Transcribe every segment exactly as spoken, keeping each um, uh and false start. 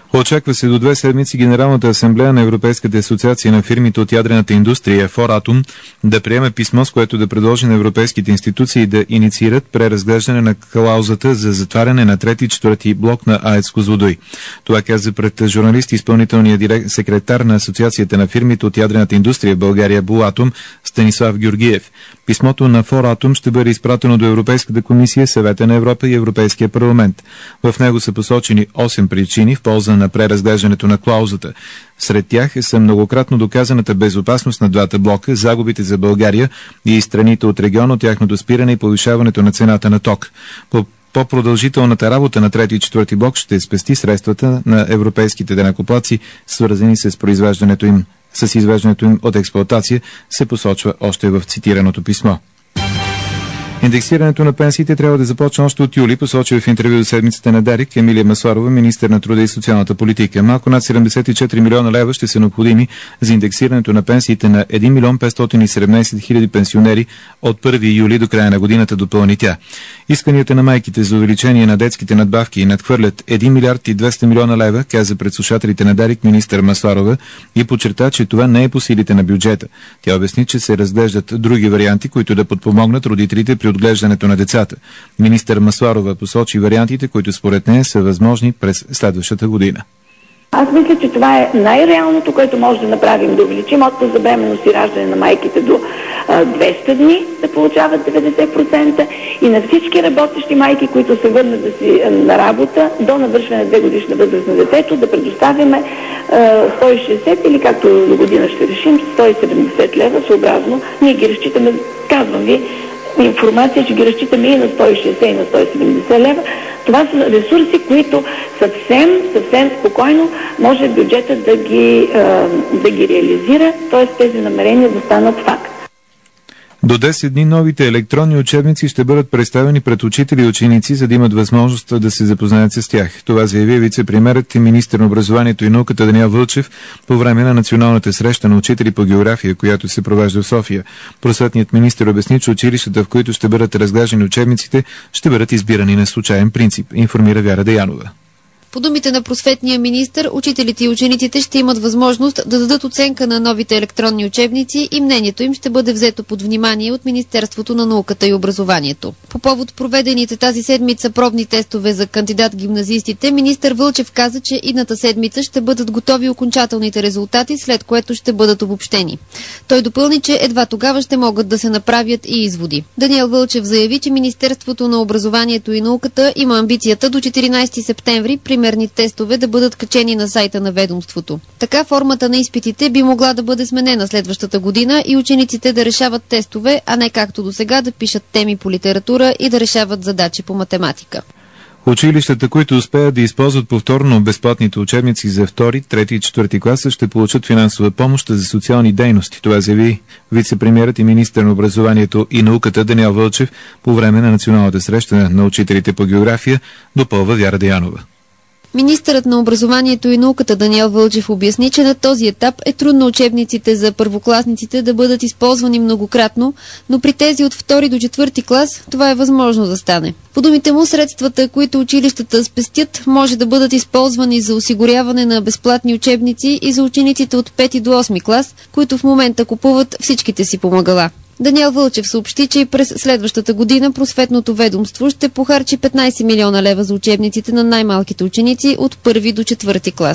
Очаква се до две седмици Генералната асамблея на Европейската асоциация на фирмите от ядрената индустрия Форатом да приеме писмо, с което да предложи на европейските институции да инициират преразглеждане на клаузата за затваряне на трети и четвърти блок на АЕЦ Козлодуй. Това каза пред журналисти изпълнителният директ, секретар на Асоциацията на фирмите от ядрената индустрия в България Булатом Станислав Георгиев. Писмото на Форатом ще бъде изпратено до Европейската комисия, Съвета на Европа и Европейския парламент. В него са посочени осем причини в полза на преразглеждането на клаузата. Сред тях са многократно доказаната безопасност на двата блока, загубите за България и страните от региона, тяхното спиране и повишаването на цената на ток. По По-продължителната работа на трети и четвърти блок ще спести средствата на европейските данъкоплатци, свързани с произвеждането им, с извеждането им от експлоатация, се посочва още в цитираното писмо. Индексирането на пенсиите трябва да започне още от юли, посочи в интервю до седмицата на Дарик Емилия Масларова, министър на труда и социалната политика. Малко над седемдесет и четири милиона лева ще са необходими за индексирането на пенсиите на един милион петстотин и седемнадесет хиляди пенсионери от първи юли до края на годината, допълни тя. Исканията на майките за увеличение на детските надбавки надхвърлят един милиард и двеста милиона лева, каза пред слушателите на Дарик министър Масларова и подчерта, че това не е по силите на бюджета. Тя обясни, че се разглеждат други варианти, които да подпомогнат родителите при отглеждането на децата. Министър Масларова посочи вариантите, които според нея са възможни през следващата година. Аз мисля, че това е най-реалното, което може да направим, да увеличим отпуск за бременност и раждане на майките до а, двеста дни, да получават деветдесет процента, и на всички работещи майки, които се върнат да си а, на работа до навършване на две годишна възраст на детето, да предоставяме а, сто и шестдесет или както до година ще решим, сто и седемдесет лева съобразно. Ние ги разчитаме, казвам ви, информация, че ги разчитаме и на сто и шестдесет и на сто и седемдесет лева. Това са ресурси, които съвсем, съвсем спокойно може бюджетът да ги, да ги реализира, т.е. тези намерения да станат факт. До десет дни новите електронни учебници ще бъдат представени пред учители и ученици, за да имат възможност да се запознаят с тях. Това заяви вице-премиерът и министър на образованието и науката Даниел Вълчев по време на националната среща на учители по география, която се провежда в София. Просветният министър обясни, че училищата, в които ще бъдат разглеждани учебниците, ще бъдат избирани на случайен принцип, информира Вяра Деянова. По думите на просветния министър, учителите и учениците ще имат възможност да дадат оценка на новите електронни учебници и мнението им ще бъде взето под внимание от Министерството на науката и образованието. По повод проведените тази седмица пробни тестове за кандидат-гимназистите, министър Вълчев каза, че идната седмица ще бъдат готови окончателните резултати, след което ще бъдат обобщени. Той допълни, че едва тогава ще могат да се направят и изводи. Даниел Вълчев заяви, че Министерството на образованието и науката има амбицията до четиринадесети септември при примерни тестове да бъдат качени на сайта на ведомството. Така формата на изпитите би могла да бъде сменена следващата година и учениците да решават тестове, а не както до сега да пишат теми по литература и да решават задачи по математика. Училищата, които успеят да използват повторно безплатните учебници за втори, трети и четвърти клас, ще получат финансова помощ за социални дейности. Това заяви вице-премиерът и министър на образованието и науката Даниел Вълчев по време на националната среща на учителите по география, допълва Вяра Деянова. Министърът на образованието и науката Даниел Вълчев обясни, че на този етап е трудно учебниците за първокласниците да бъдат използвани многократно, но при тези от втори до четвърти клас това е възможно да стане. По думите му, средствата, които училищата спестят, може да бъдат използвани за осигуряване на безплатни учебници и за учениците от пети до осми клас, които в момента купуват всичките си помагала. Даниел Вълчев съобщи, че и през следващата година просветното ведомство ще похарчи петнадесет милиона лева за учебниците на най-малките ученици от първи до четвърти клас.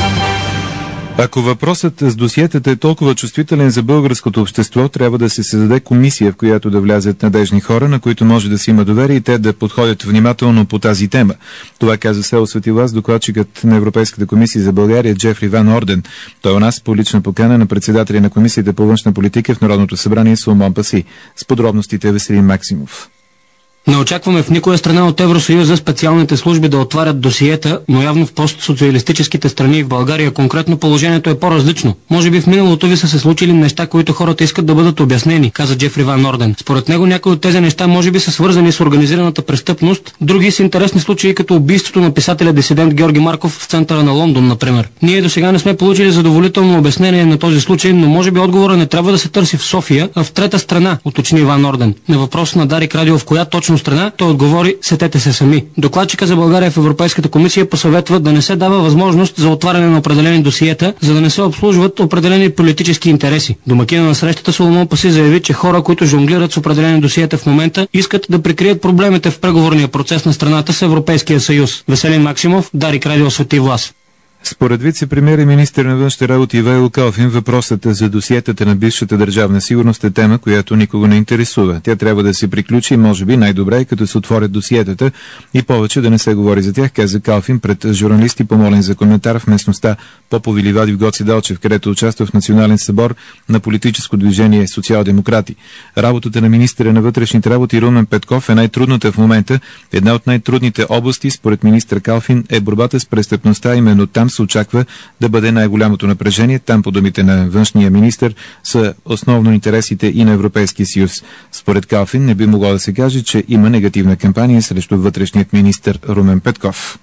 Ако въпросът с досиетата е толкова чувствителен за българското общество, трябва да се създаде комисия, в която да влязат надежни хора, на които може да си има доверие и те да подходят внимателно по тази тема. Това каза село Светилаз докладчикът на Европейската комисия за България Джефри Ван Орден. Той у нас по лична покана на председателя на Комисията по външна политика в Народното събрание Соломон Паси. С подробностите Веселин Максимов. Не очакваме в никоя страна от Евросъюза специалните служби да отварят досиета, но явно в постсоциалистическите страни и в България конкретно положението е по-различно. Може би в миналото ви са се случили неща, които хората искат да бъдат обяснени, каза Джефри Ван Орден. Според него някои от тези неща може би са свързани с организираната престъпност, други с интересни случаи, като убийството на писателя-дисидент Георги Марков в центъра на Лондон, например. Ние до сега не сме получили задоволително обяснение на този случай, но може би отговора не трябва да се търси в София, а в трета страна, уточни Ван Орден. На въпрос на Дарик Радио в коя точно тяхна страна, той отговори: сетете се сами. Докладчика за България в Европейската комисия посъветва да не се дава възможност за отваряне на определени досиета, за да не се обслужват определени политически интереси. Домакина на срещата Соломон Паси заяви, че хора, които жонглират с определени досиета в момента, искат да прикрият проблемите в преговорния процес на страната с Европейския съюз. Веселин Максимов, Дарик Радио Свети Влас. Според вице-премиер и министър на външните работи Ивайло Калфин, въпросът за досиетата на бившата държавна сигурност е тема, която никого не интересува. Тя трябва да се приключи и може би най-добре е като се отворят досиетата и повече да не се говори за тях, каза Калфин пред журналисти, помолен за коментар в местността Попови ливади в Гоце Делчев, където участва в Национален събор на политическо движение социал-демократи. Работата на министъра на вътрешните работи Румен Петков е най-трудната в момента. Една от най-трудните области, според министър Калфин, е борбата с престъпността. Именно там се очаква да бъде най-голямото напрежение. Там, по думите на външния министър, са основно интересите и на Европейския съюз. Според Калфин не би могло да се каже, че има негативна кампания срещу вътрешният министър Румен Петков.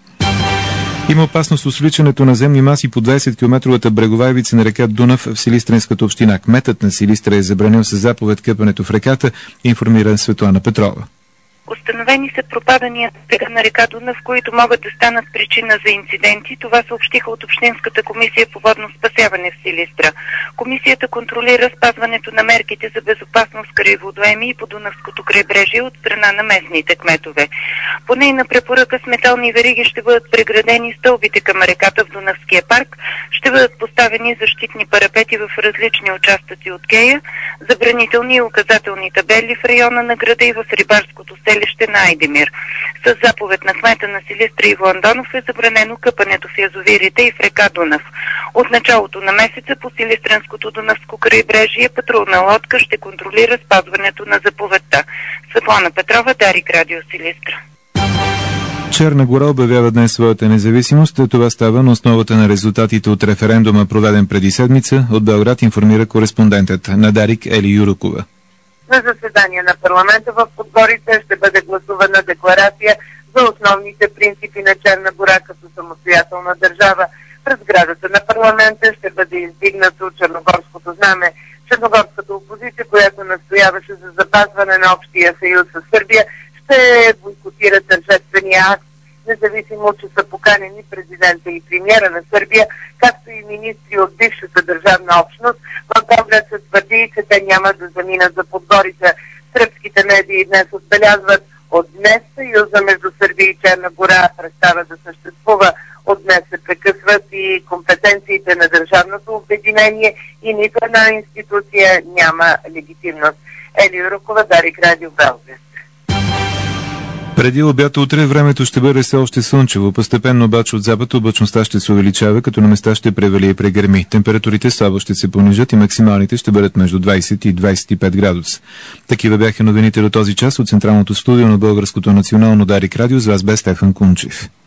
Има опасност от свличането на земни маси по двайсет-километровата брегова ивица на река Дунав в Силистренската община. Кметът на Силистра е забранил със заповед къпането в реката, информира Светлана Петрова. Установени са пропадания на река Дунав, които могат да станат причина за инциденти. Това съобщиха от Общинската комисия по водно спасяване в Силистра. Комисията контролира спазването на мерките за безопасност край водоеми и по Дунавското крайбрежие от страна на местните кметове. По нейна препоръка с метални вериги ще бъдат преградени стълбите към реката в Дунавския парк, ще бъдат поставени защитни парапети в различни участъци от кея, забранителни и указателни табели в района на града и в рибарското селище на Айдемир. С заповед на кмета на Силистра Иво Андонов е забранено къпането в язовирите и в река Дунав. От началото на месеца по Силистренското Дунавско крайбрежие патрулна лодка ще контролира спазването на заповедта. Светлана Петрова, Дарик Радио Силистра. Черна гора обявява днес своята независимост. Това става на основата на резултатите от референдума, проведен преди седмица. От Белград информира кореспондентът на Дарик Ели Юрукова. На заседание на парламента в Подгорица ще бъде гласувана декларация за основните принципи на Черна гора като самостоятелна държава. Пред сградата на парламента ще бъде издигнато черногорското знаме. Черногорската опозиция, която настояваше за запазване на общия съюз с Сърбия, ще бойкотира тържествения акт, независимо, че са поканени президента и премиера на Сърбия, както и министри от бившата държавна общност. В Белград се твърди, че те няма да заминат за Подгорица. Сръбските медии днес отбелязват: от днес съюза между Сърбия и Черна гора престава да съществува. От днес се прекъсват и компетенциите на държавното обединение и нито една институция няма легитимност. Ели Юрукова, Дарик Радио, Белград. Преди обяд утре времето ще бъде все още слънчево. Постепенно обаче от запад облачността ще се увеличава, като на места ще превали и прегърми. Температурите слабо ще се понижат и максималните ще бъдат между двайсет и двайсет и пет градуса. Такива бяха новините до този час от Централното студио на Българското национално Дарик Радио. С вас бе Стефан Кунчев.